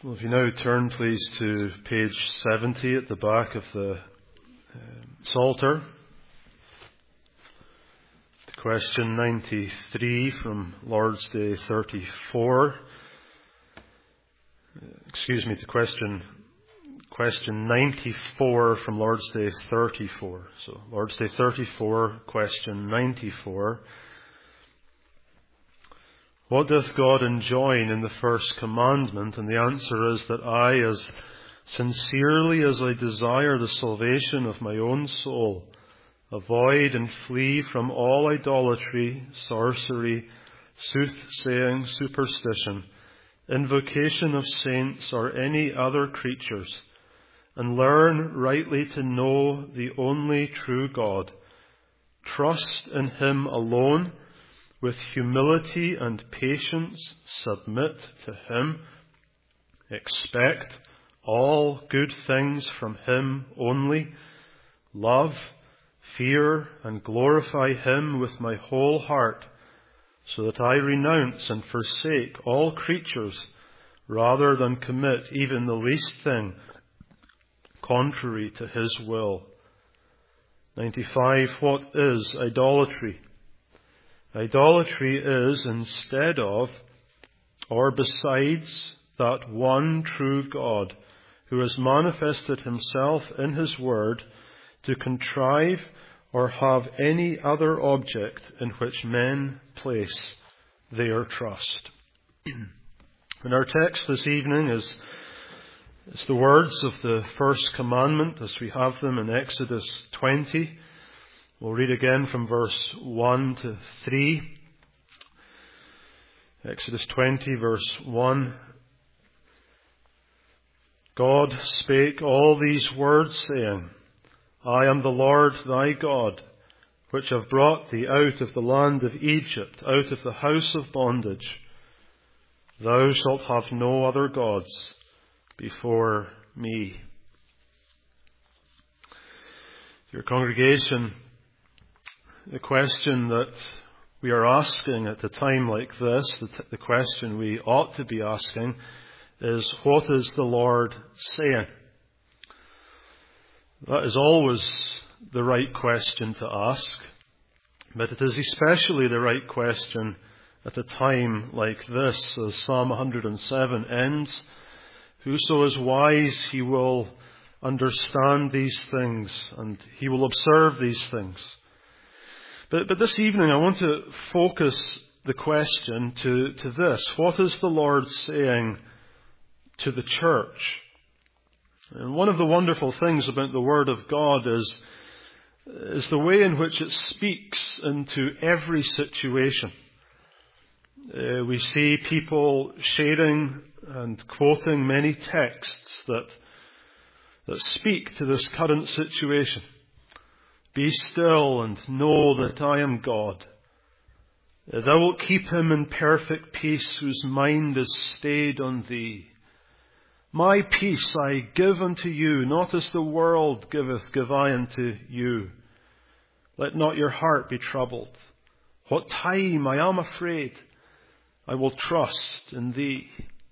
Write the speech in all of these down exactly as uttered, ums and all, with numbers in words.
Well, if you now turn, please, to page seventy at the back of the um, Psalter, to question ninety-three from Lord's Day thirty-four. Excuse me, to question question ninety-four from Lord's Day thirty-four. So, Lord's Day thirty-four, question ninety-four. What doth God enjoin in the first commandment? And the answer is that I, as sincerely as I desire the salvation of my own soul, avoid and flee from all idolatry, sorcery, soothsaying, superstition, invocation of saints or any other creatures, and learn rightly to know the only true God. Trust in Him alone, with humility and patience submit to Him. Expect all good things from Him only. Love, fear, and glorify Him with my whole heart, so that I renounce and forsake all creatures, rather than commit even the least thing contrary to His will. ninety-five. What is idolatry? Idolatry is instead of, or besides, that one true God who has manifested Himself in His Word to contrive or have any other object in which men place their trust. And our text this evening is, is the words of the first commandment as we have them in Exodus twenty. We'll read again from verse one to three. Exodus twenty, verse one. God spake all these words, saying, I am the Lord thy God, which have brought thee out of the land of Egypt, out of the house of bondage. Thou shalt have no other gods before me. Your congregation, the question that we are asking at a time like this, the, t- the question we ought to be asking, is what is the Lord saying? That is always the right question to ask, but it is especially the right question at a time like this, as Psalm one hundred seven ends. Whoso is wise, he will understand these things, and he will observe these things. But, but this evening I want to focus the question to, to this. What is the Lord saying to the church? And one of the wonderful things about the Word of God is, is the way in which it speaks into every situation. Uh, we see people sharing and quoting many texts that, that speak to this current situation. Be still and know that I am God. Thou wilt keep him in perfect peace whose mind is stayed on thee. My peace I give unto you, not as the world giveth, give I unto you. Let not your heart be troubled. What time I am afraid, I will trust in thee.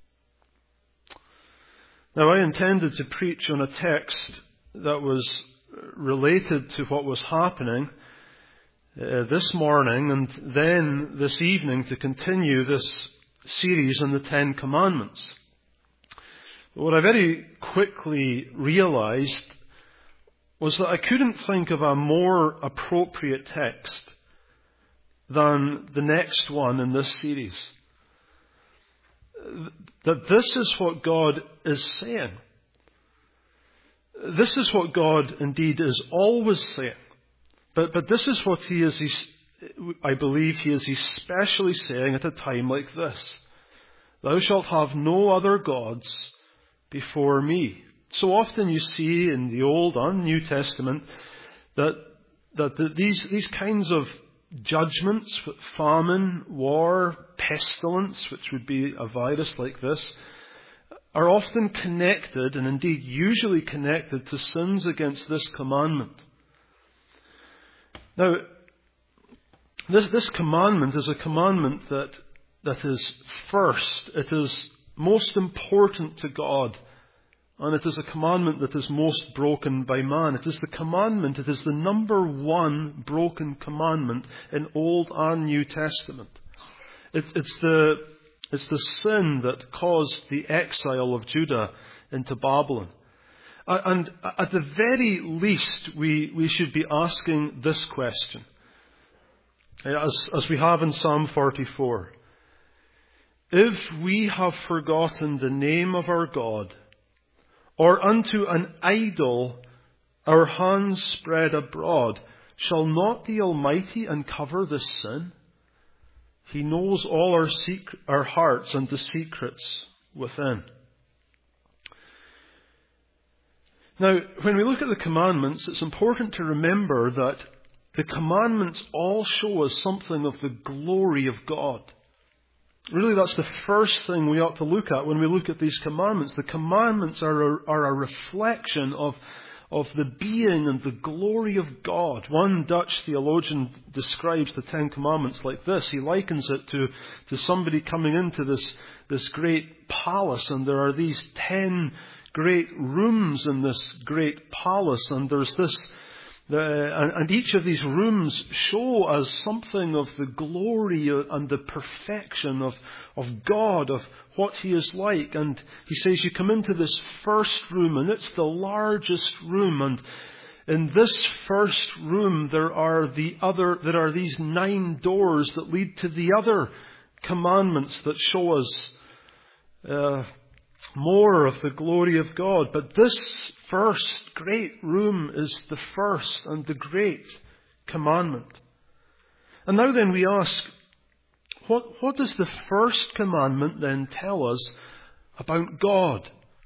Now, I intended to preach on a text that was related to what was happening uh, this morning, and then this evening to continue this series on the Ten Commandments. But what I very quickly realized was that I couldn't think of a more appropriate text than the next one in this series. That this is what God is saying. This is what God indeed is always saying. But, but this is what He is, I believe He is especially saying at a time like this. Thou shalt have no other gods before me. So often you see in the Old and New Testament that, that the, these, these kinds of judgments, famine, war, pestilence, which would be a virus like this, are often connected, and indeed usually connected, to sins against this commandment. Now, this, this commandment is a commandment that, that is first, it is most important to God. And it is a commandment that is most broken by man. It is the commandment, it is the number one broken commandment in Old and New Testament. It, it's the, it's the sin that caused the exile of Judah into Babylon. And at the very least, we, we should be asking this question, as, as we have in Psalm forty-four. If we have forgotten the name of our God, or unto an idol our hands spread abroad, shall not the Almighty uncover this sin? He knows all our secret, our hearts and the secrets within. Now, when we look at the commandments, it's important to remember that the commandments all show us something of the glory of God. Really, that's the first thing we ought to look at when we look at these commandments. The commandments are a, are a reflection of, of the being and the glory of God. One Dutch theologian describes the Ten Commandments like this. He likens it to, to somebody coming into this, this great palace, and there are these ten great rooms in this great palace, and there's this, uh, and, and each of these rooms show us something of the glory and the perfection of, of God, of what He is like. And he says you come into this first room, and it's the largest room, and in this first room there are the other, there are these nine doors that lead to the other commandments that show us uh, more of the glory of God. But this first great room is the first and the great commandment. And now then we ask, what, what does the first commandment then tell us about God?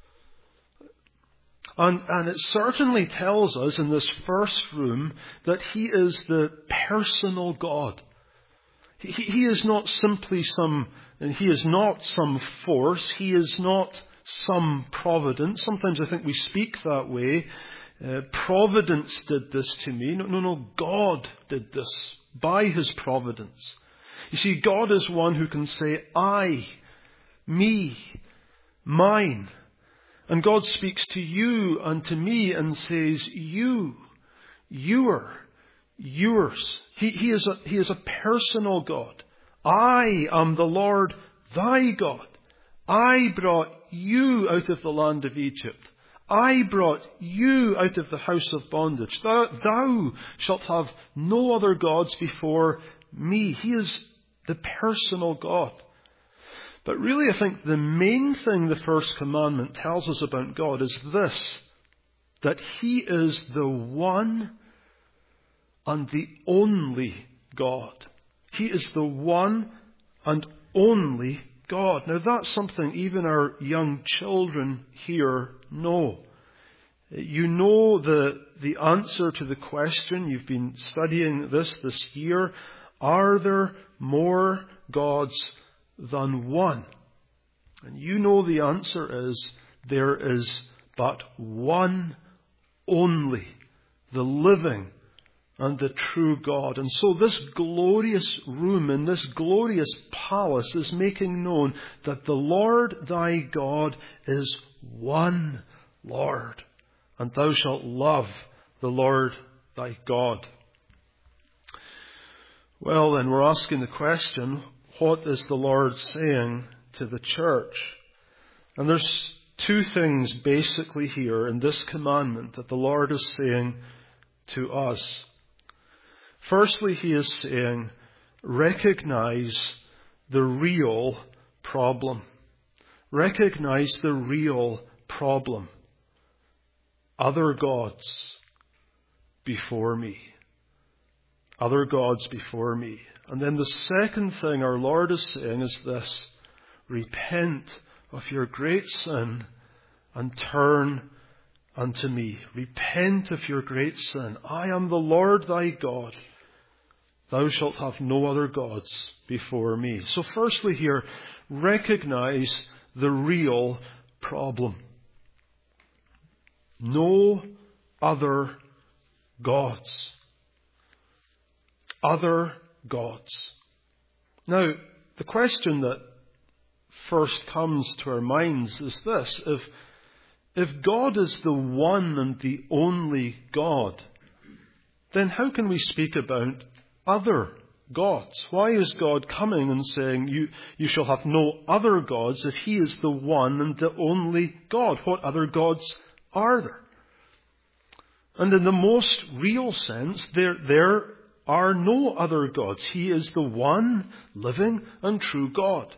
And, and it certainly tells us in this first room that He is the personal God. He, he is not simply some, and He is not some force. He is not some providence. Sometimes I think we speak that way. Uh, providence did this to me. No, no, no. God did this by His providence. You see, God is one who can say, I, me, mine. And God speaks to you and to me and says, you, your, yours. He, he, is a, he is a personal God. I am the Lord thy God. I brought you out of the land of Egypt. I brought you out of the house of bondage. Thou, thou shalt have no other gods before me. He is the personal God. But really, I think the main thing the first commandment tells us about God is this, that He is the one and the only God. He is the one and only God. Now that's something even our young children here know. You know the, the answer to the question. You've been studying this this year. Are there more gods than one? And you know the answer is there is but one only, the living and the true God. And so this glorious room in this glorious palace is making known that the Lord thy God is one Lord, and thou shalt love the Lord thy God. Well, then we're asking the question, what is the Lord saying to the church? And there's two things basically here in this commandment that the Lord is saying to us. Firstly, He is saying, recognize the real problem. Recognize the real problem. Other gods before me. Other gods before me. And then the second thing our Lord is saying is this: repent of your great sin and turn unto me. Repent of your great sin. I am the Lord thy God. Thou shalt have no other gods before me. So firstly here, recognize the real problem. No other gods. Other gods. Now, the question that first comes to our minds is this. If, if God is the one and the only God, then how can we speak about other gods? Why is God coming and saying, you, you shall have no other gods, if he is the one and the only God? What other gods are there? And in the most real sense, there, there are no other gods. He is the one living and true God.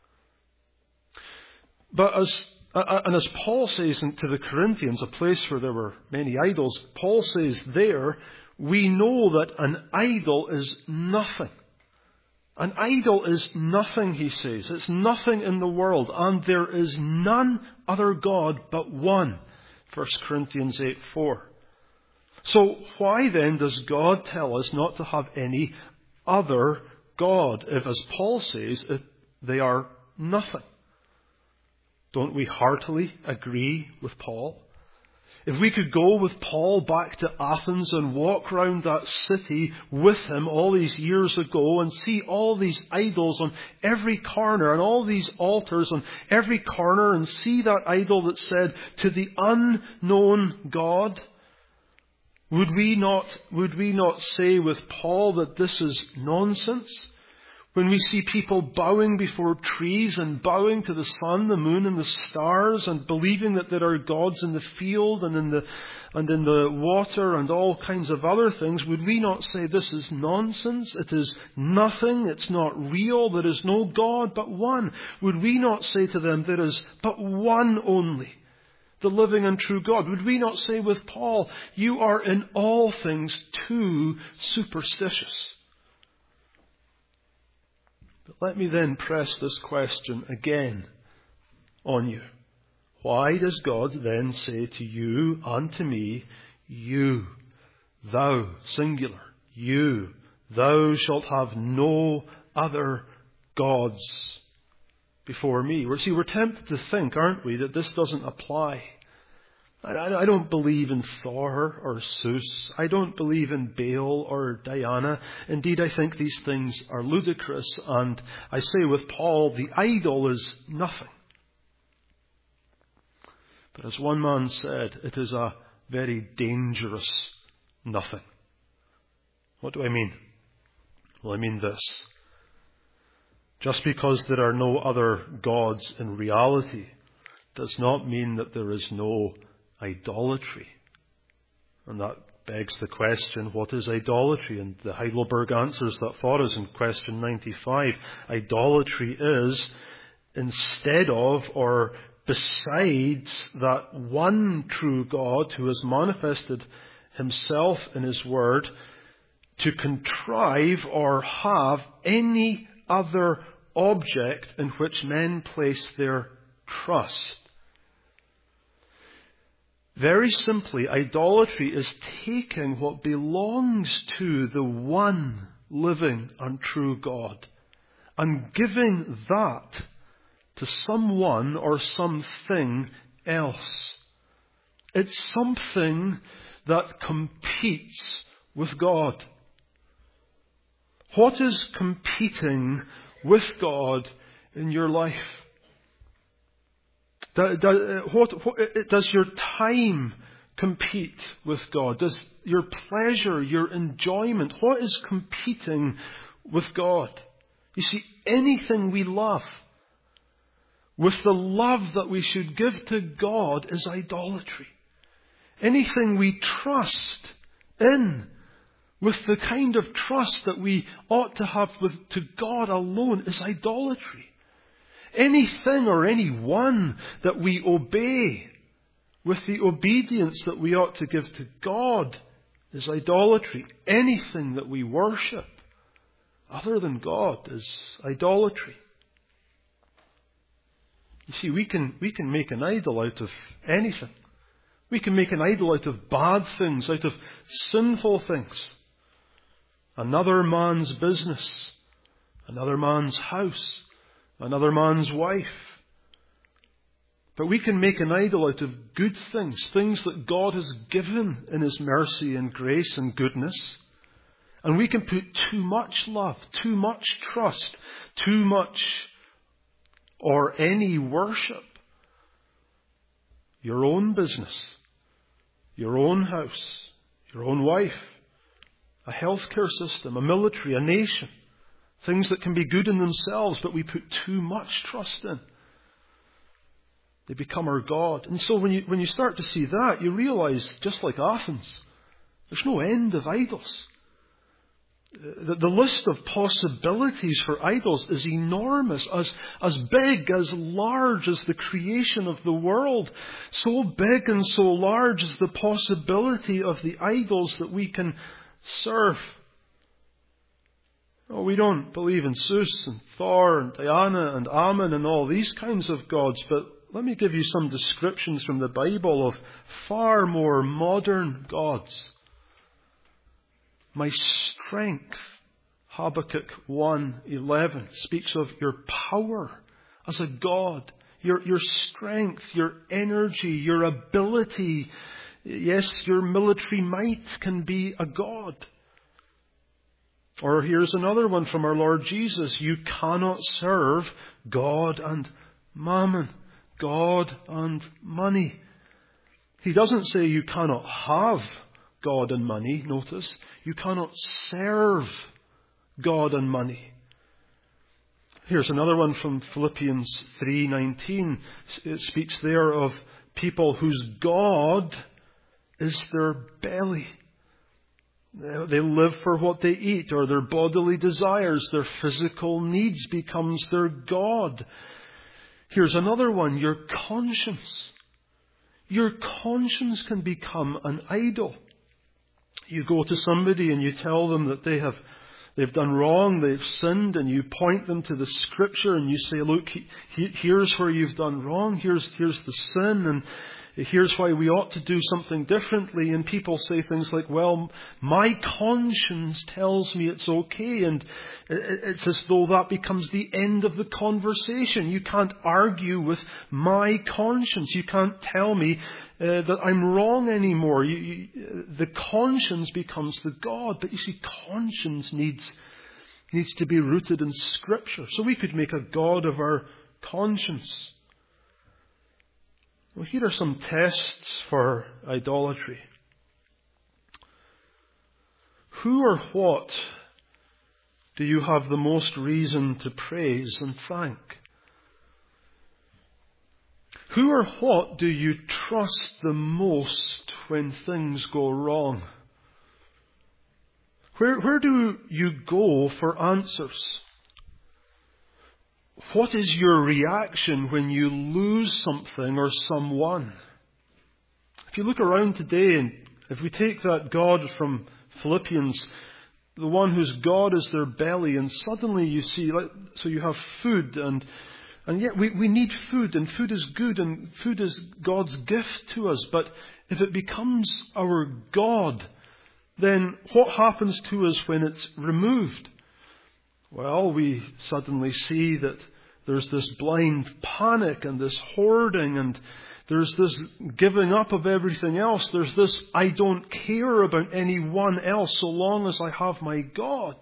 But as, and as Paul says to the Corinthians, a place where there were many idols, Paul says there, we know that an idol is nothing. An idol is nothing, he says. It's nothing in the world. And there is none other God but one. First Corinthians eight four. So why then does God tell us not to have any other God if, as Paul says, if they are nothing? Don't we heartily agree with Paul? If we could go with Paul back to Athens and walk around that city with him all these years ago and see all these idols on every corner and all these altars on every corner and see that idol that said, to the unknown God, would we not, would we not say with Paul that this is nonsense? When we see people bowing before trees and bowing to the sun, the moon and the stars and believing that there are gods in the field and in the, and in the water and all kinds of other things, would we not say this is nonsense? It is nothing. It's not real. There is no God but one. Would we not say to them, there is but one only, the living and true God? Would we not say with Paul, you are in all things too superstitious? Let me then press this question again on you. Why does God then say to you and to me, you, thou, singular, you, thou shalt have no other gods before me? We're, see, we're tempted to think, aren't we, that this doesn't apply. I, I don't believe in Thor or Zeus. I don't believe in Baal or Diana. Indeed, I think these things are ludicrous. And I say with Paul, the idol is nothing. But as one man said, it is a very dangerous nothing. What do I mean? Well, I mean this. Just because there are no other gods in reality does not mean that there is no idolatry. And that begs the question, what is idolatry? And the Heidelberg answers that for us in question ninety-five. Idolatry is, instead of or besides that one true God who has manifested himself in his word, to contrive or have any other object in which men place their trust. Very simply, idolatry is taking what belongs to the one living and true God and giving that to someone or something else. It's something that competes with God. What is competing with God in your life? Does, what, what, does your time compete with God? Does your pleasure, your enjoyment, what is competing with God? You see, anything we love with the love that we should give to God is idolatry. Anything we trust in with the kind of trust that we ought to have with, to God alone is idolatry. Anything or anyone that we obey with the obedience that we ought to give to God is idolatry. Anything that we worship other than God is idolatry. You see, we can, we can make an idol out of anything. We can make an idol out of bad things, out of sinful things. Another man's business, another man's house, another man's wife. But we can make an idol out of good things, things that God has given in His mercy and grace and goodness. And we can put too much love, too much trust, too much or any worship. Your own business, your own house, your own wife, a healthcare system, a military, a nation. Things that can be good in themselves, but we put too much trust in. They become our God. And so when you, when you start to see that, you realize, just like Athens, there's no end of idols. The, the list of possibilities for idols is enormous, as, as big, as large as the creation of the world. So big and so large is the possibility of the idols that we can serve. Oh, we don't believe in Zeus and Thor and Diana and Ammon and all these kinds of gods, but let me give you some descriptions from the Bible of far more modern gods. My strength, Habakkuk one eleven, speaks of your power as a god, your, your strength, your energy, your ability. Yes, your military might can be a god. Or here's another one from our Lord Jesus. You cannot serve God and mammon, God and money. He doesn't say you cannot have God and money. Notice, you cannot serve God and money. Here's another one from Philippians three nineteen. It speaks there of people whose God is their belly. They live for what they eat, or their bodily desires, their physical needs becomes their God. Here's another one, your conscience. Your conscience can become an idol. You go to somebody and you tell them that they have they've done wrong, they've sinned, and you point them to the Scripture and you say, look, he, he, here's where you've done wrong, here's here's the sin, and here's why we ought to do something differently. And people say things like, well, my conscience tells me it's okay. And it's as though that becomes the end of the conversation. You can't argue with my conscience. You can't tell me uh, that I'm wrong anymore. You, you, the conscience becomes the God. But you see, conscience needs, needs to be rooted in Scripture. So we could make a God of our conscience. Well, here are some tests for idolatry. Who or what do you have the most reason to praise and thank? Who or what do you trust the most when things go wrong? Where, where do you go for answers? What is your reaction when you lose something or someone? If you look around today, and if we take that God from Philippians, the one whose God is their belly, and suddenly you see, so you have food, and and yet we, we need food, and food is good, and food is God's gift to us. But if it becomes our God, then what happens to us when it's removed? Well, we suddenly see that there's this blind panic and this hoarding, and there's this giving up of everything else. There's this, I don't care about anyone else so long as I have my God.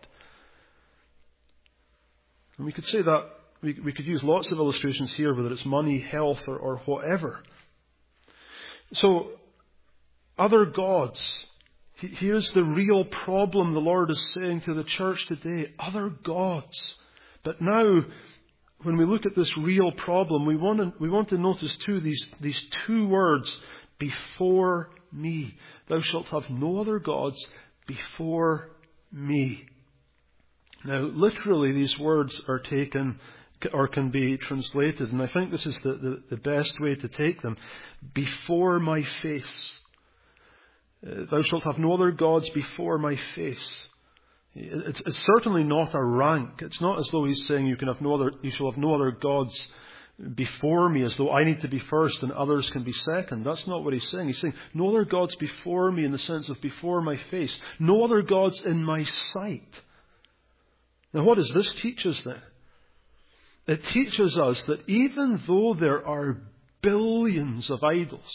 And we could say that, we, we could use lots of illustrations here, whether it's money, health, or, or whatever. So, other gods. Here's the real problem the Lord is saying to the church today. Other gods. But now, when we look at this real problem, we want to, we want to notice too these, these two words, before me. Thou shalt have no other gods before me. Now, literally these words are taken, or can be translated, and I think this is the, the, the best way to take them. Before my face. Uh, Thou shalt have no other gods before my face. It's, it's certainly not a rank. It's not as though he's saying you can have no other, you shall have no other gods before me, as though I need to be first and others can be second. That's not what he's saying. He's saying no other gods before me in the sense of before my face. No other gods in my sight. Now what does this teach us then? It teaches us that even though there are billions of idols,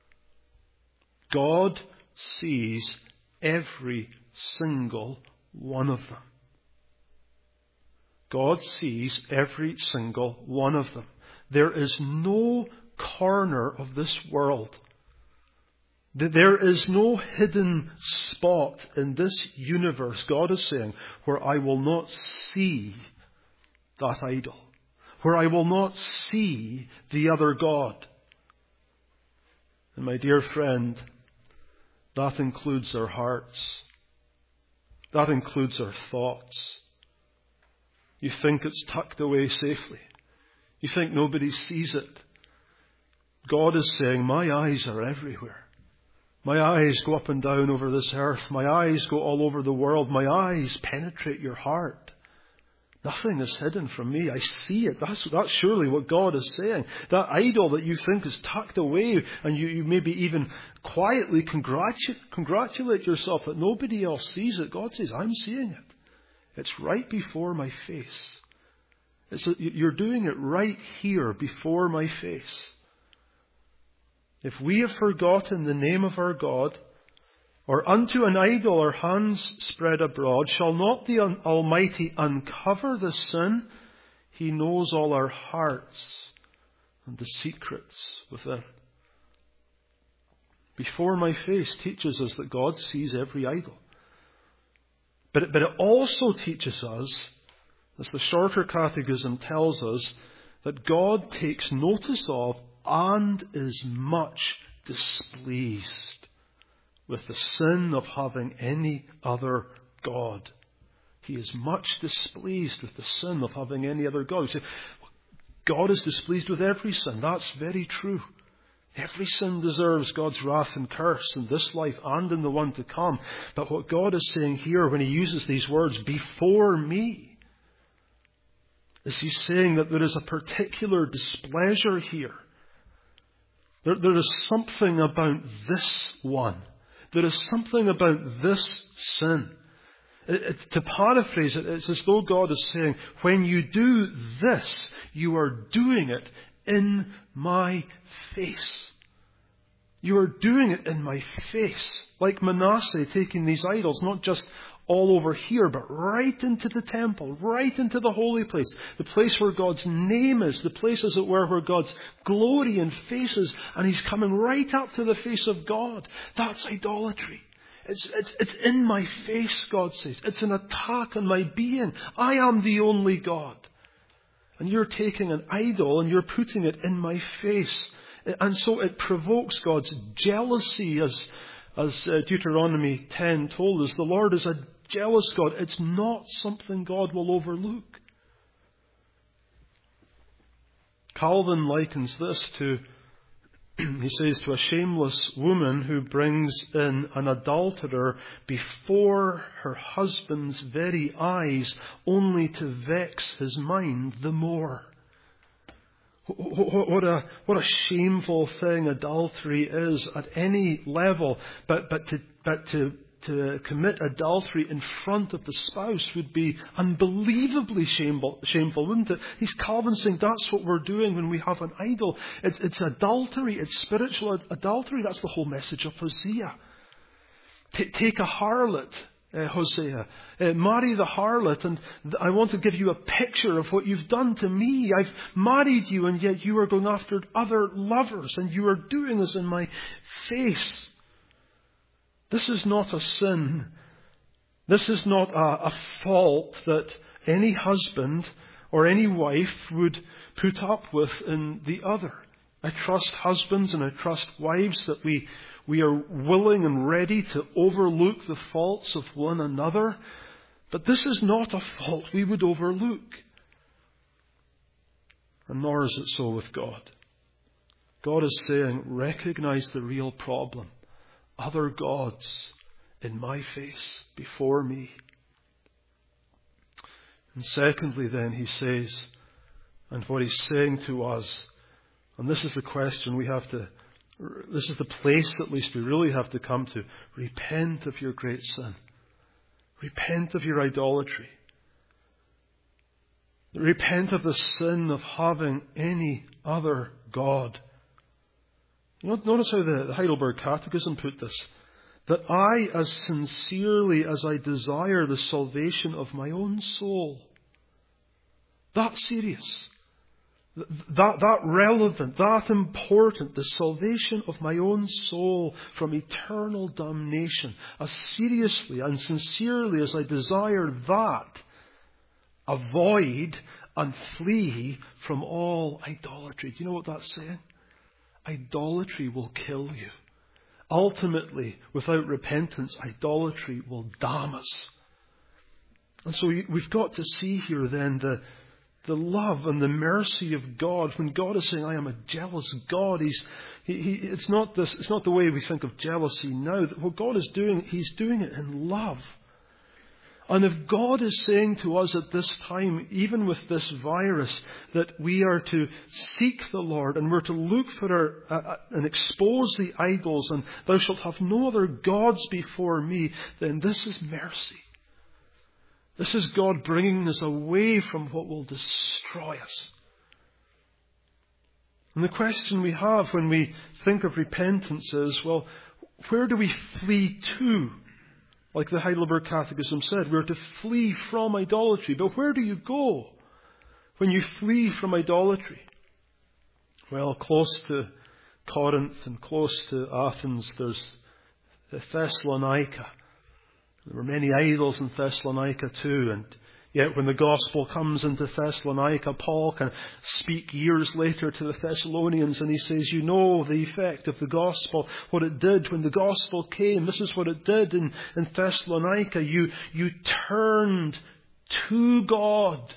God sees every single one of them. God sees every single one of them. There is no corner of this world. There is no hidden spot in this universe, God is saying, where I will not see that idol, where I will not see the other God. And my dear friend, that includes our hearts. That includes our thoughts. You think it's tucked away safely. You think nobody sees it. God is saying, my eyes are everywhere. My eyes go up and down over this earth. My eyes go all over the world. My eyes penetrate your heart. Nothing is hidden from me. I see it. That's, that's surely what God is saying. That idol that you think is tucked away, and you, you maybe even quietly congratulate, congratulate yourself that nobody else sees it. God says, I'm seeing it. It's right before my face. It's a, you're doing it right here before my face. If we have forgotten the name of our God, or unto an idol our hands spread abroad, shall not the Almighty uncover the sin? He knows all our hearts and the secrets within. Before my face teaches us that God sees every idol. But it, but it also teaches us, as the Shorter Catechism tells us, that God takes notice of and is much displeased with the sin of having any other God. He is much displeased with the sin of having any other God. You say, God is displeased with every sin. That's very true. Every sin deserves God's wrath and curse in this life and in the one to come. But what God is saying here when He uses these words, before me, is He's saying that there is a particular displeasure here. There, there is something about this one. There is something about this sin. It, it, to paraphrase it, it's as though God is saying, when you do this, you are doing it in my face. You are doing it in my face. Like Manasseh taking these idols, not just all over here, but right into the temple, right into the holy place, the place where God's name is, the place, as it were, where God's glory and face is, and He's coming right up to the face of God. That's idolatry. It's, it's, it's in my face, God says. It's an attack on my being. I am the only God. And you're taking an idol and you're putting it in my face. And so it provokes God's jealousy, as As Deuteronomy ten told us. The Lord is a jealous God. It's not something God will overlook. Calvin likens this to, he says, to a shameless woman who brings in an adulterer before her husband's very eyes, only to vex his mind the more. What a, what a shameful thing adultery is at any level. But, but, to, but to, to commit adultery in front of the spouse would be unbelievably shameful, shameful, wouldn't it? He's Calvin saying that's what we're doing when we have an idol. It's, it's adultery. It's spiritual adultery. That's the whole message of Hosea. T- take a harlot. Uh, Hosea, uh, marry the harlot, and th- I want to give you a picture of what you've done to me. I've married you, and yet you are going after other lovers, and you are doing this in my face. This is not a sin. This is not a, a fault that any husband or any wife would put up with in the other. I trust husbands and I trust wives that we We are willing and ready to overlook the faults of one another. But this is not a fault we would overlook. And nor is it so with God. God is saying, recognize the real problem. Other gods in my face, before me. And secondly then, He says, and what He's saying to us, and this is the question we have to This is the place, at least, we really have to come to. Repent of your great sin. Repent of your idolatry. Repent of the sin of having any other God. Notice how the Heidelberg Catechism put this. That I, as sincerely as I desire the salvation of my own soul, That serious. That, that relevant, that important, the salvation of my own soul from eternal damnation. As seriously and sincerely as I desire that, avoid and flee from all idolatry. Do you know what that's saying? Idolatry will kill you. Ultimately, without repentance, idolatry will damn us. And so we've got to see here then the The love and the mercy of God. When God is saying, I am a jealous God, He's, he, he, it's not this, it's not the way we think of jealousy now. What God is doing, He's doing it in love. And if God is saying to us at this time, even with this virus, that we are to seek the Lord and we're to look for our, uh, and expose the idols, and thou shalt have no other gods before me, then this is mercy. This is God bringing us away from what will destroy us. And the question we have when we think of repentance is, well, where do we flee to? Like the Heidelberg Catechism said, we're to flee from idolatry. But where do you go when you flee from idolatry? Well, close to Corinth and close to Athens, there's Thessalonica. There were many idols in Thessalonica too, and yet when the gospel comes into Thessalonica, Paul can speak years later to the Thessalonians, and he says, you know the effect of the gospel, what it did when the gospel came. This is what it did in, in Thessalonica. You, you turned to God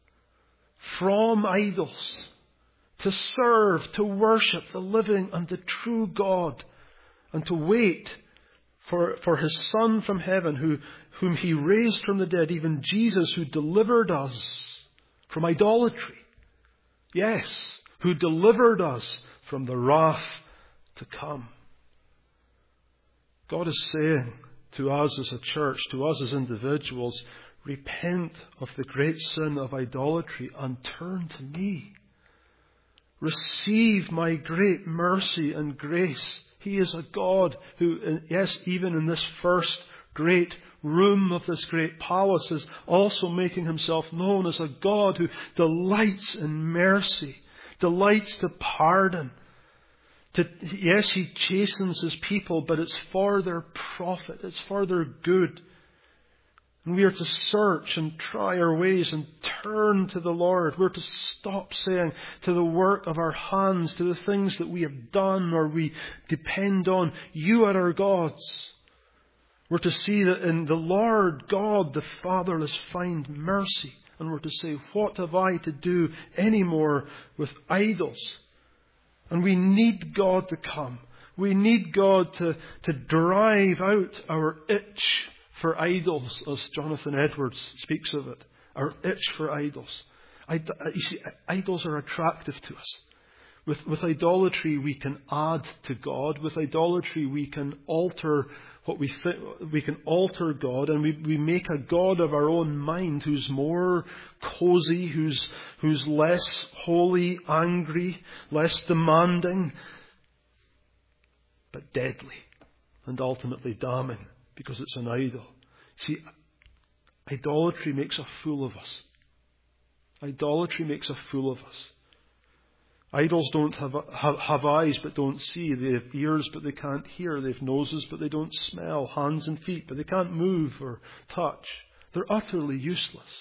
from idols to serve, to worship the living and the true God, and to wait For, for His Son from heaven, who, whom He raised from the dead, even Jesus, who delivered us from idolatry. Yes, who delivered us from the wrath to come. God is saying to us as a church, to us as individuals, repent of the great sin of idolatry and turn to me. Receive my great mercy and grace. He is a God who, yes, even in this first great room of this great palace, is also making Himself known as a God who delights in mercy, delights to pardon. To, yes, He chastens His people, but it's for their profit, it's for their good. And we are to search and try our ways and turn to the Lord. We're to stop saying to the work of our hands, to the things that we have done or we depend on, you are our gods. We're to see that in the Lord God, the Fatherless, find mercy. And we're to say, what have I to do anymore with idols? And we need God to come. We need God to, to drive out our itch for idols, as Jonathan Edwards speaks of it. Our itch for idols. You see, idols are attractive to us. With, with idolatry, we can add to God. With idolatry, we can alter what we think. We can alter God, and we, we make a God of our own mind who's more cozy, who's who's less holy, angry, less demanding, but deadly and ultimately damning, because it's an idol. See, idolatry makes a fool of us. Idolatry makes a fool of us. Idols don't have, have, have eyes but don't see. They have ears but they can't hear. They have noses but they don't smell. Hands and feet but they can't move or touch. They're utterly useless.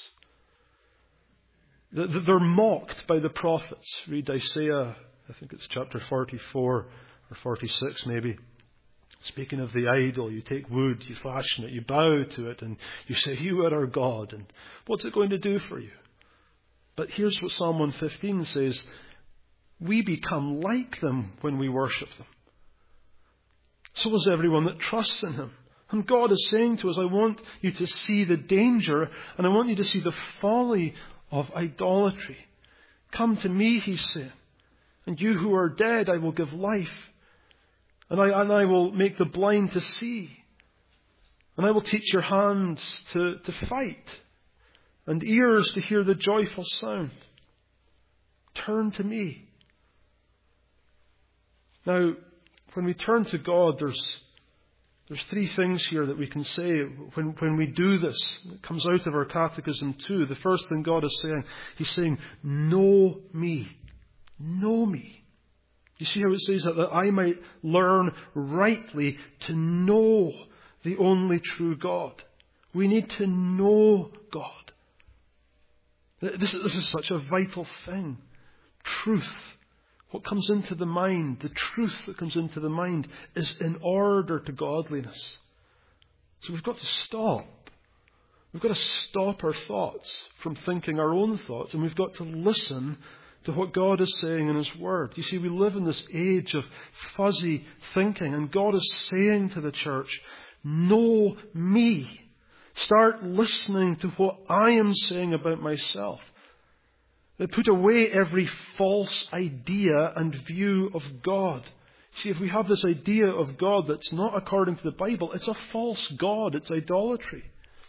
They're mocked by the prophets. Read Isaiah, I think it's chapter forty-four or forty-six maybe. Speaking of the idol, you take wood, you fashion it, you bow to it, and you say, you are our God, and what's it going to do for you? But here's what Psalm one fifteen says, we become like them when we worship them. So is everyone that trusts in Him. And God is saying to us, I want you to see the danger, and I want you to see the folly of idolatry. Come to me, He's saying, and you who are dead, I will give life. And I, and I will make the blind to see. And I will teach your hands to, to fight. And ears to hear the joyful sound. Turn to me. Now, when we turn to God, there's There's three things here that we can say when, when we do this. It comes out of our catechism too. The first thing God is saying, He's saying, know me. Know me. You see how it says that, that I might learn rightly to know the only true God. We need to know God. This, this is such a vital thing. Truth. What comes into the mind, the truth that comes into the mind, is in order to godliness. So we've got to stop. We've got to stop our thoughts from thinking our own thoughts, and we've got to listen to what God is saying in His Word. You see, we live in this age of fuzzy thinking, and God is saying to the church, know me. Start listening to what I am saying about myself. They put away every false idea and view of God. See, if we have this idea of God that's not according to the Bible, it's a false God. It's idolatry.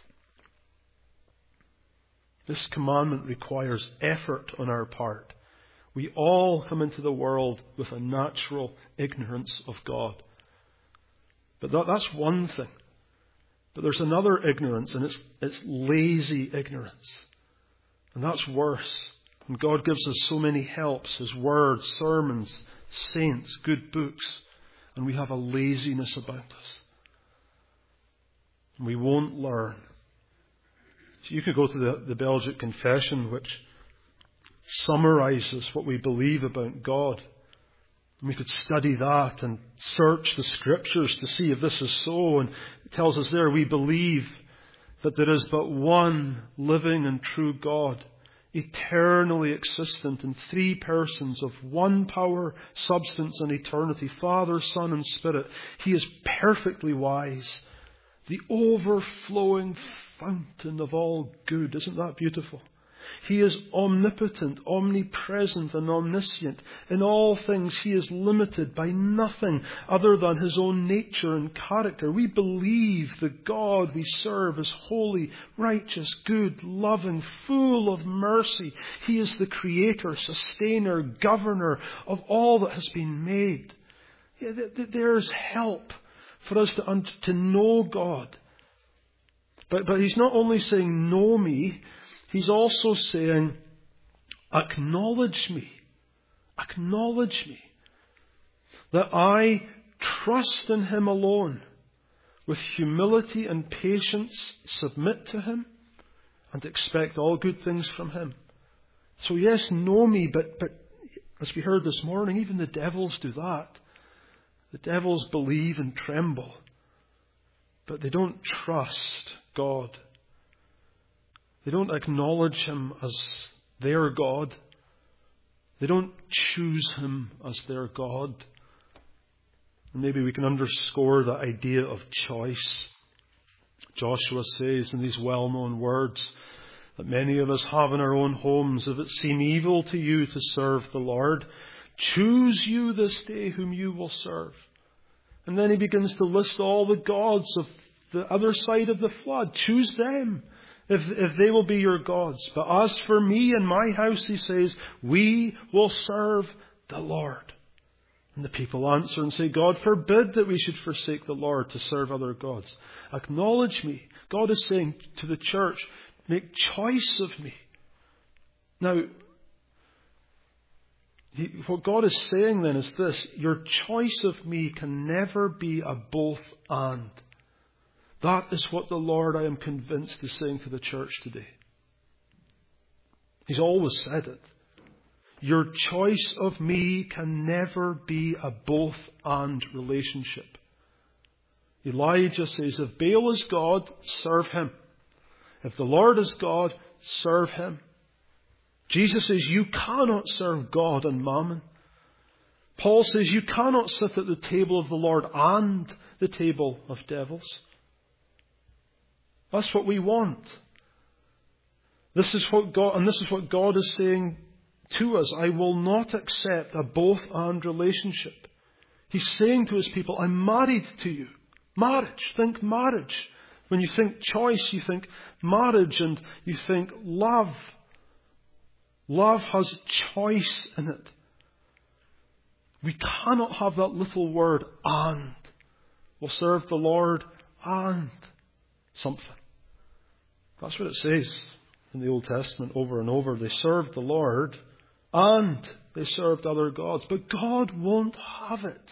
This commandment requires effort on our part. We all come into the world with a natural ignorance of God. But that, that's one thing. But there's another ignorance, and it's, it's lazy ignorance. And that's worse. And God gives us so many helps, His Word, sermons, saints, good books, and we have a laziness about us. And we won't learn. So you could go to the, the Belgic Confession, which summarizes what we believe about God. And we could study that and search the Scriptures to see if this is so. And it tells us there, we believe that there is but one living and true God, eternally existent in three persons of one power, substance and eternity, Father, Son and Spirit. He is perfectly wise, the overflowing fountain of all good. Isn't that beautiful? He is omnipotent, omnipresent and omniscient. In all things He is limited by nothing other than His own nature and character. We believe the God we serve is holy, righteous, good, loving, full of mercy. He is the creator, sustainer, governor of all that has been made. There's help for us to, to know God. But, but He's not only saying, know me, He's also saying, acknowledge me. Acknowledge me. That I trust in Him alone. With humility and patience, submit to Him and expect all good things from Him. So yes, know me, but, but as we heard this morning, even the devils do that. The devils believe and tremble, but they don't trust God. They don't acknowledge Him as their God. They don't choose Him as their God. And maybe we can underscore the idea of choice. Joshua says in these well-known words that many of us have in our own homes, if it seem evil to you to serve the Lord, choose you this day whom you will serve. And then he begins to list all the gods of the other side of the flood. Choose them. If, if they will be your gods. But as for me and my house, he says, we will serve the Lord. And the people answer and say, God forbid that we should forsake the Lord to serve other gods. Acknowledge me. God is saying to the church, make choice of me. Now, he, what God is saying then is this, your choice of me can never be a both and. That is what the Lord, I am convinced, is saying to the church today. He's always said it. Your choice of me can never be a both and relationship. Elijah says, if Baal is God, serve him. If the Lord is God, serve him. Jesus says, you cannot serve God and mammon. Paul says, you cannot sit at the table of the Lord and the table of devils. That's what we want. This is what God, and this is what God is saying to us. I will not accept a both and relationship. He's saying to his people, I'm married to you. Marriage. Think marriage. When you think choice, you think marriage and you think love. Love has choice in it. We cannot have that little word and. will serve the Lord and something. That's what it says in the Old Testament over and over. They served the Lord and they served other gods. But God won't have it.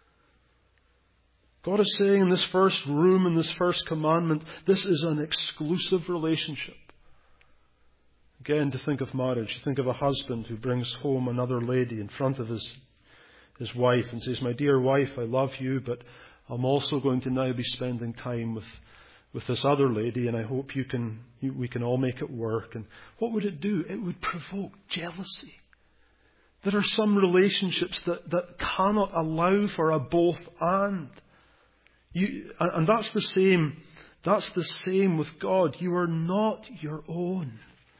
God is saying in this first room, in this first commandment, this is an exclusive relationship. Again, to think of marriage, you think of a husband who brings home another lady in front of his, his wife and says, "My dear wife, I love you, but I'm also going to now be spending time with, with this other lady, and I hope you can, you, we can all make it work." And what would it do? It would provoke jealousy. There are some relationships that, that cannot allow for a both and. You, and that's the same, that's the same with God. You are not your own.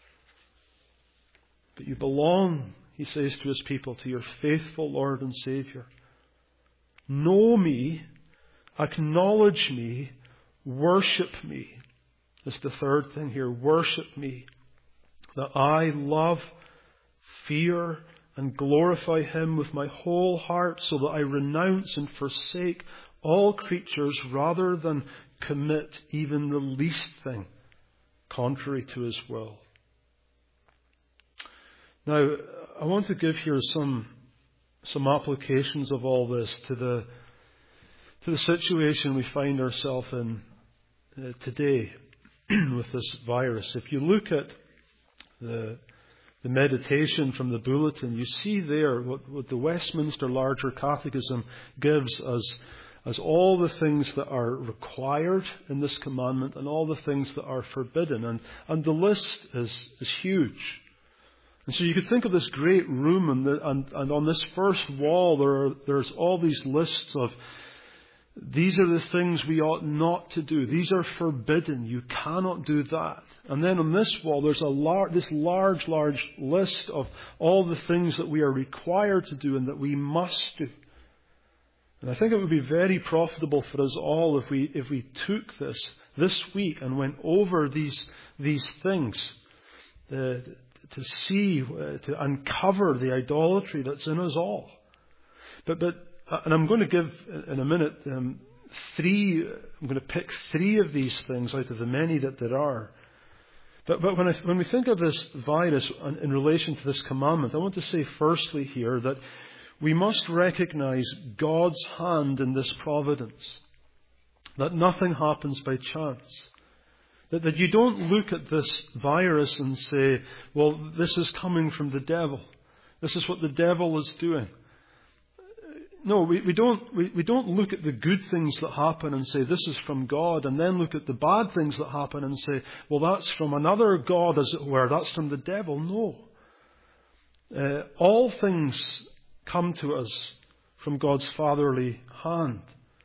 But you belong, he says to his people, to your faithful Lord and Saviour. Know me, acknowledge me, worship me. That's the third thing here. Worship me. That I love, fear, and glorify him with my whole heart, so that I renounce and forsake all creatures rather than commit even the least thing contrary to his will. Now, I want to give here some some applications of all this to the to the situation we find ourselves in uh, today with this virus. If you look at the the meditation from the bulletin, you see there what, what the Westminster Larger Catechism gives as as all the things that are required in this commandment and all the things that are forbidden. And, and the list is, is huge. And so you could think of this great room, and, the, and, and on this first wall there are, there's all these lists of, these are the things we ought not to do. These are forbidden. You cannot do that. And then on this wall there's a lar- this large, large list of all the things that we are required to do and that we must do. And I think it would be very profitable for us all if we if we took this this week and went over these these things uh, to see, uh, to uncover the idolatry that's in us all. But but and I'm going to give in a minute um, three. I'm going to pick three of these things out of the many that there are. But but when I, when we think of this virus in, in relation to this commandment, I want to say firstly here that we must recognize God's hand in this providence. That nothing happens by chance. That, that you don't look at this virus and say, well, this is coming from the devil. This is what the devil is doing. No, we, we don't we, we don't look at the good things that happen and say, this is from God, and then look at the bad things that happen and say, well, that's from another God, as it were. That's from the devil. No. Uh, all things come to us from God's fatherly hand.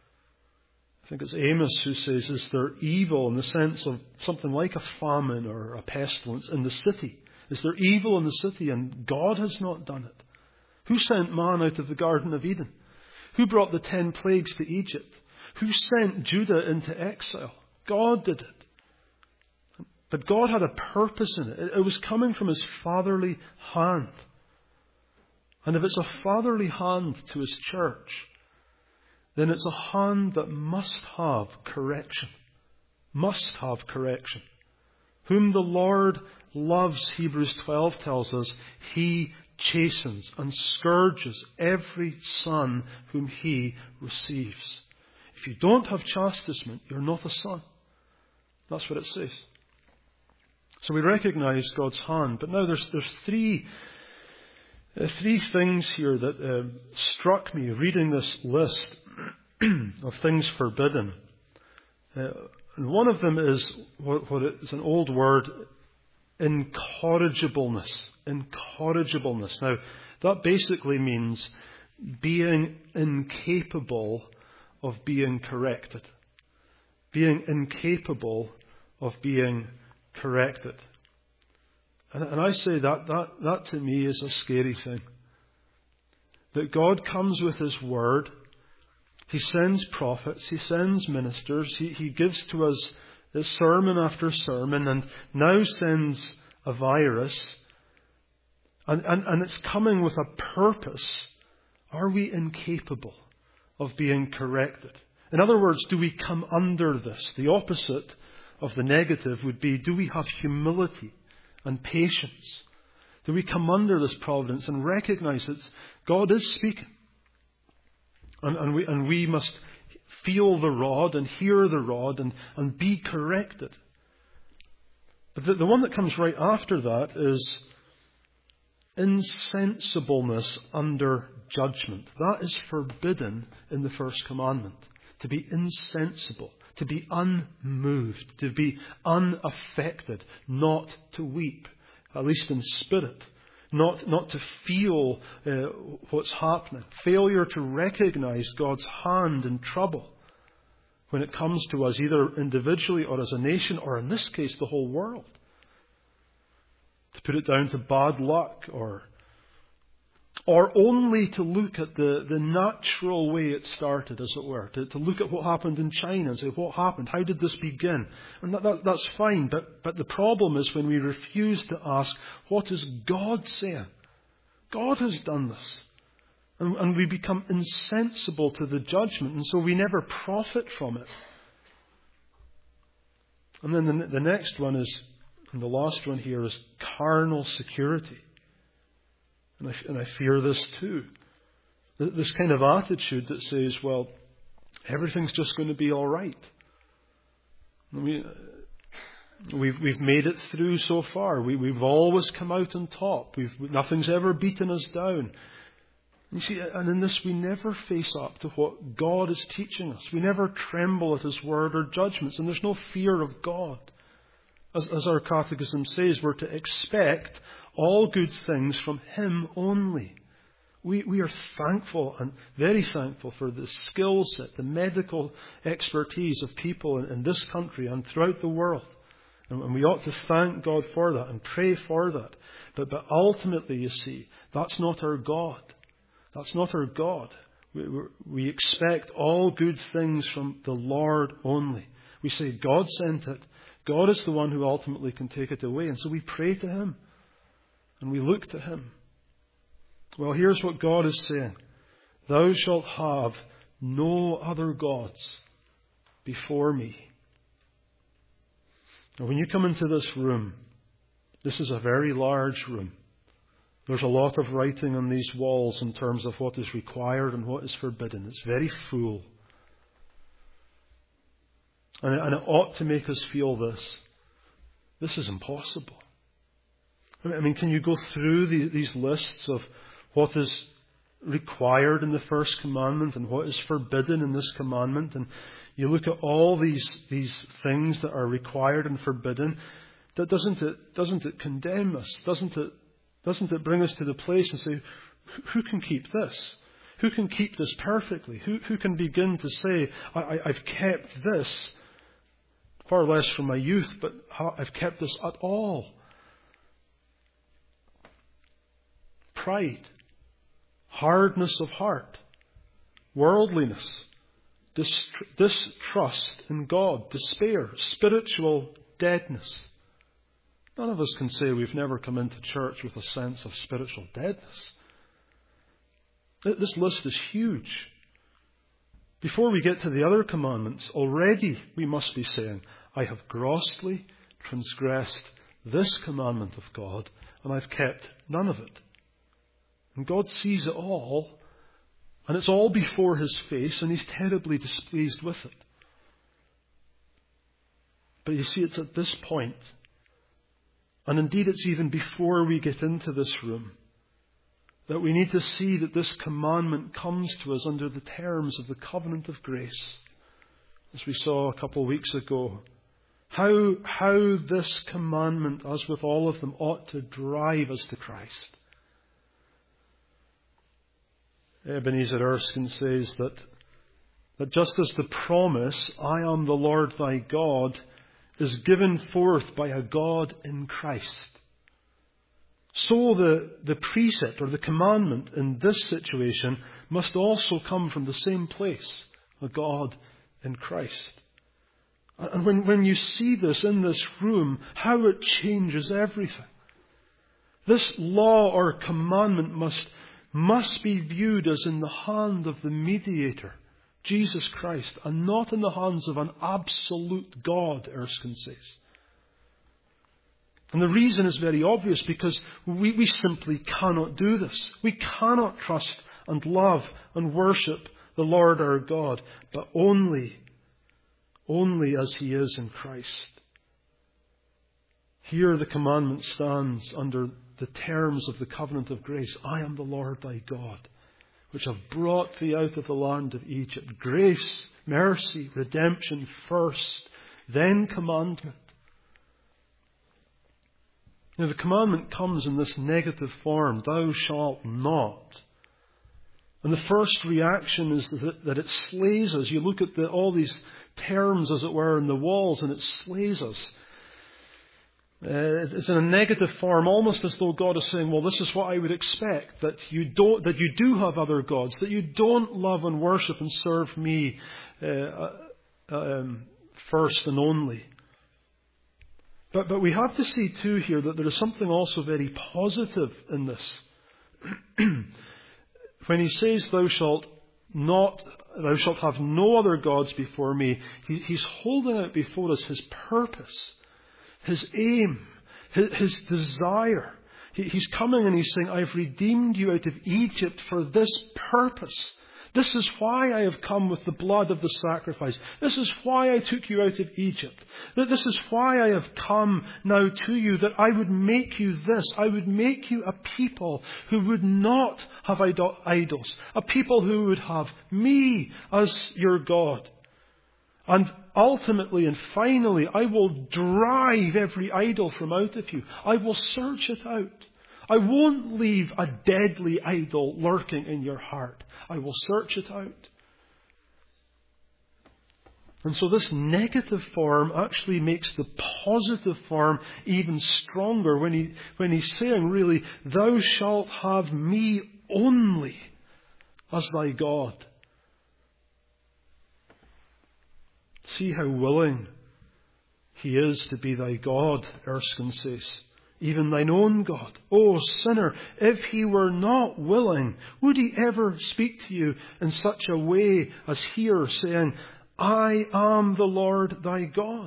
I think it's Amos who says, is there evil in the sense of something like a famine or a pestilence in the city? Is there evil in the city and God has not done it? Who sent man out of the Garden of Eden? Who brought the ten plagues to Egypt? Who sent Judah into exile? God did it. But God had a purpose in it. It was coming from his fatherly hand. And if it's a fatherly hand to his church, then it's a hand that must have correction. Must have correction. Whom the Lord loves, Hebrews twelve tells us, he chastens and scourges every son whom he receives. If you don't have chastisement, you're not a son. That's what it says. So we recognize God's hand. But now there's, there's three Uh, three things here that uh, struck me reading this list of things forbidden. Uh, and one of them is what, what is an old word, incorrigibleness. Incorrigibleness. Now, that basically means being incapable of being corrected. Being incapable of being corrected. And, and I say that, that, that to me is a scary thing. That God comes with his word. He sends prophets. He sends ministers. He, he gives to us sermon after sermon, and now sends a virus. And, and, and it's coming with a purpose. Are we incapable of being corrected? In other words, do we come under this? The opposite of the negative would be, do we have humility and patience? Do we come under this providence and recognize that God is speaking? And, and, we, and we must feel the rod and hear the rod and, and be corrected. But the, the one that comes right after that is insensibleness under judgment. That is forbidden in the first commandment. To be insensible, to be unmoved, to be unaffected, not to weep, at least in spirit, not, not to feel uh, what's happening. Failure to recognize God's hand in trouble when it comes to us, either individually or as a nation, or in this case, the whole world. To put it down to bad luck, or or only to look at the, the natural way it started, as it were. To, to look at what happened in China and say, what happened? How did this begin? And that, that, that's fine, but, but the problem is when we refuse to ask, what is God saying? God has done this. And, and we become insensible to the judgment, and so we never profit from it. And then the, the next one is, and the last one here, is carnal security. And I, and I fear this too. This kind of attitude that says, well, everything's just going to be all right. We, we've, we've made it through so far. We, we've always come out on top. We've, nothing's ever beaten us down. You see, and in this we never face up to what God is teaching us. We never tremble at His word or judgments, and there's no fear of God. As, as our catechism says, we're to expect all good things from Him only. We, we are thankful, and very thankful, for the skill set, the medical expertise of people in, in this country and throughout the world. And, and we ought to thank God for that and pray for that. But, but ultimately, you see, that's not our God. That's not our God. We, we expect all good things from the Lord only. We say God sent it. God is the one who ultimately can take it away. And so we pray to Him. And we look to Him. Well, here's what God is saying. Thou shalt have no other gods before me. Now, when you come into this room, this is a very large room. There's a lot of writing on these walls in terms of what is required and what is forbidden. It's very full. And it, and it ought to make us feel this. This is impossible. I mean, can you go through the, these lists of what is required in the first commandment and what is forbidden in this commandment? And you look at all these, these things that are required and forbidden. That doesn't it, doesn't it condemn us? Doesn't it, doesn't it bring us to the place and say, who can keep this? Who can keep this perfectly? Who, who can begin to say, I, I, I've kept this, far less from my youth, but I've kept this at all? Pride, hardness of heart, worldliness, distrust in God, despair, spiritual deadness. None of us can say we've never come into church with a sense of spiritual deadness. This list is huge. Before we get to the other commandments, already we must be saying, I have grossly transgressed this commandment of God, and I've kept none of it. And God sees it all, and it's all before His face, and He's terribly displeased with it. But you see, it's at this point, and indeed it's even before we get into this room, that we need to see that this commandment comes to us under the terms of the covenant of grace. As we saw a couple of weeks ago, how, how this commandment, as with all of them, ought to drive us to Christ. Ebenezer Erskine says that, that just as the promise, I am the Lord thy God, is given forth by a God in Christ, so the, the precept or the commandment in this situation must also come from the same place, a God in Christ. And when, when you see this in this room, how it changes everything. This law or commandment must, must be viewed as in the hand of the mediator, Jesus Christ, and not in the hands of an absolute God, Erskine says. And the reason is very obvious, because we, we simply cannot do this. We cannot trust and love and worship the Lord our God, but only, only as He is in Christ. Here the commandment stands under the terms of the covenant of grace. I am the Lord thy God, which have brought thee out of the land of Egypt. Grace, mercy, redemption first, then commandment. Now the commandment comes in this negative form, thou shalt not. And the first reaction is that, that it slays us. You look at the, all these terms, as it were, in the walls, and it slays us. Uh, it's in a negative form, almost as though God is saying, well, this is what I would expect, that you don't, that you do have other gods, that you don't love and worship and serve me uh, um, first and only. But, but we have to see too here that there is something also very positive in this. When he says, thou shalt not, thou shalt have no other gods before me, he, he's holding out before us his purpose, his aim, his, his desire. He, he's coming and he's saying, I've redeemed you out of Egypt for this purpose. This is why I have come with the blood of the sacrifice. This is why I took you out of Egypt. This is why I have come now to you, that I would make you this. I would make you a people who would not have idols. A people who would have me as your God. And ultimately and finally, I will drive every idol from out of you. I will search it out. I won't leave a deadly idol lurking in your heart. I will search it out. And so this negative form actually makes the positive form even stronger when he when he's saying, really, thou shalt have me only as thy God. See how willing he is to be thy God, Erskine says. Even thine own God. O sinner, if he were not willing, would he ever speak to you in such a way as here, saying, I am the Lord thy God?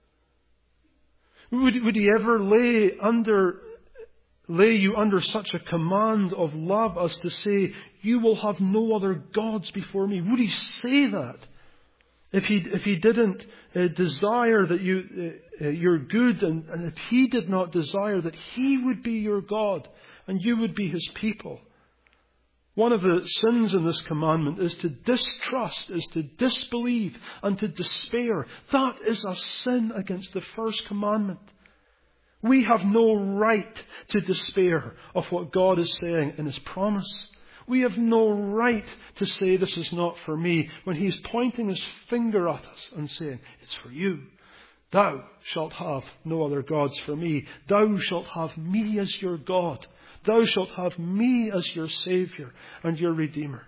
Would, would he ever lay under, lay you under such a command of love as to say, you will have no other gods before me? Would he say that? If he, if he didn't uh, desire that you, uh, uh, you're good, and, and if he did not desire that he would be your God and you would be his people. One of the sins in this commandment is to distrust, is to disbelieve and to despair. That is a sin against the first commandment. We have no right to despair of what God is saying in his promise. We have no right to say this is not for me when he's pointing his finger at us and saying, it's for you. Thou shalt have no other gods for me. Thou shalt have me as your God. Thou shalt have me as your Saviour and your Redeemer.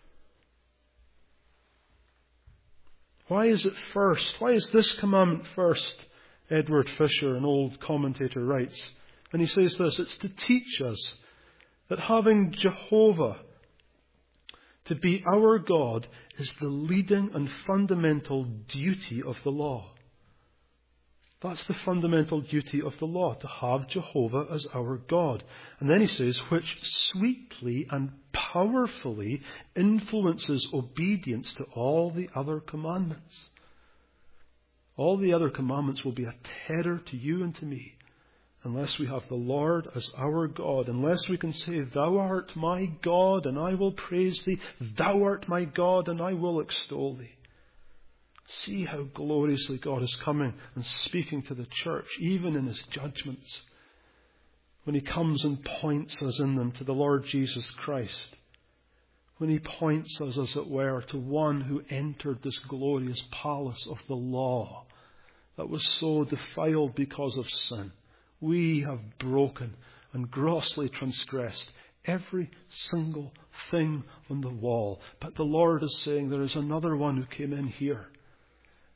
Why is it first? Why is this commandment first? Edward Fisher, an old commentator, writes, and he says this, it's to teach us that having Jehovah to be our God is the leading and fundamental duty of the law. That's the fundamental duty of the law, to have Jehovah as our God. And then he says, which sweetly and powerfully influences obedience to all the other commandments. All the other commandments will be a terror to you and to me unless we have the Lord as our God, unless we can say, thou art my God and I will praise thee, thou art my God and I will extol thee. See how gloriously God is coming and speaking to the church, even in his judgments, when he comes and points us in them to the Lord Jesus Christ, when he points us, as it were, to one who entered this glorious palace of the law that was so defiled because of sin. We have broken and grossly transgressed every single thing on the wall. But the Lord is saying there is another one who came in here.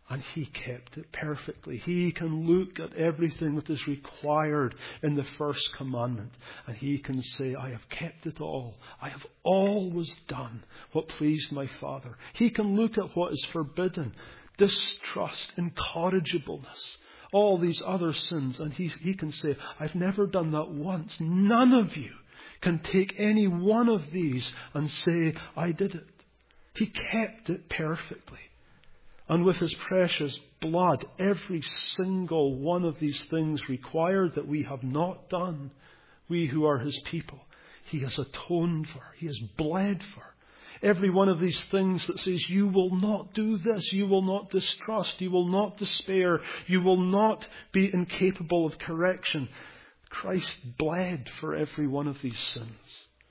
And He kept it perfectly. He can look at everything that is required in the first commandment, and He can say, I have kept it all. I have always done what pleased my Father. He can look at what is forbidden, distrust, incorrigibleness, all these other sins, and he, he can say, I've never done that once. None of you can take any one of these and say, I did it. He kept it perfectly. And with His precious blood, every single one of these things required that we have not done, we who are His people, He has atoned for. He has bled for. Every one of these things that says, you will not do this, you will not distrust, you will not despair, you will not be incapable of correction. Christ bled for every one of these sins.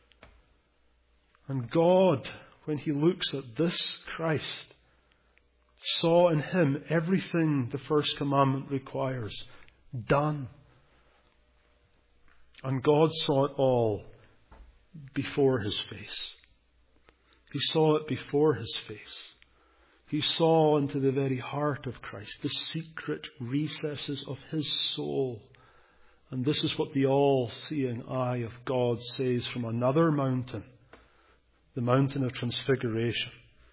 And God, when He looks at this Christ, saw in Him everything the first commandment requires, done. And God saw it all before His face. He saw it before His face. He saw into the very heart of Christ, the secret recesses of His soul. And this is what the all-seeing eye of God says from another mountain, the mountain of transfiguration.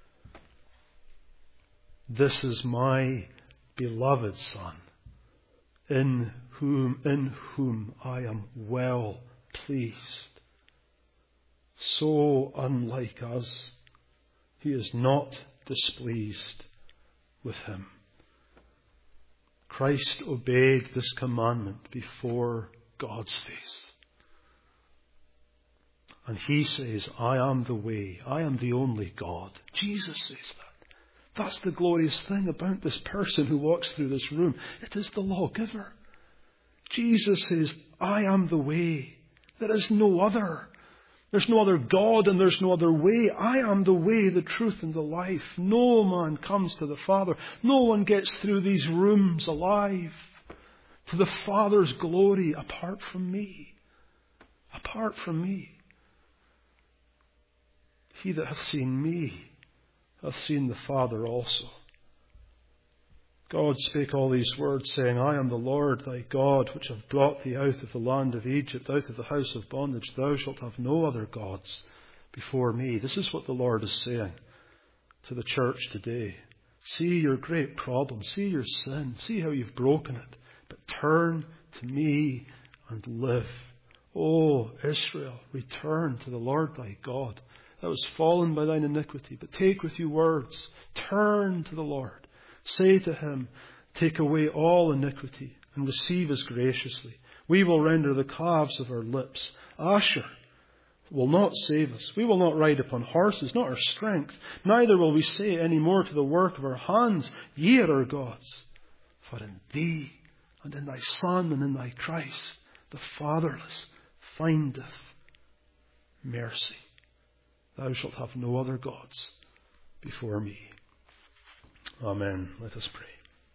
This is my beloved Son, in whom, in whom I am well pleased. So unlike us, He is not displeased with Him. Christ obeyed this commandment before God's face. And He says, I am the way, I am the only God. Jesus says that. That's the glorious thing about this person who walks through this room. It is the lawgiver. Jesus says, I am the way. There is no other. There's no other God and there's no other way. I am the way, the truth and the life. No man comes to the Father. No one gets through these rooms alive to the Father's glory apart from me. Apart from me. He that hath seen me hath seen the Father also. God spake all these words, saying, I am the Lord thy God, which have brought thee out of the land of Egypt, out of the house of bondage. Thou shalt have no other gods before me. This is what the Lord is saying to the church today. See your great problem. See your sin. See how you've broken it. But turn to me and live. O Israel, return to the Lord thy God. Thou hast fallen by thine iniquity, but take with you words. Turn to the Lord. Say to Him, take away all iniquity and receive us graciously. We will render the calves of our lips. Asher will not save us. We will not ride upon horses, not our strength. Neither will we say any more to the work of our hands, ye are our gods. For in Thee and in Thy Son and in Thy Christ, the fatherless findeth mercy. Thou shalt have no other gods before me. Amen. Let us pray.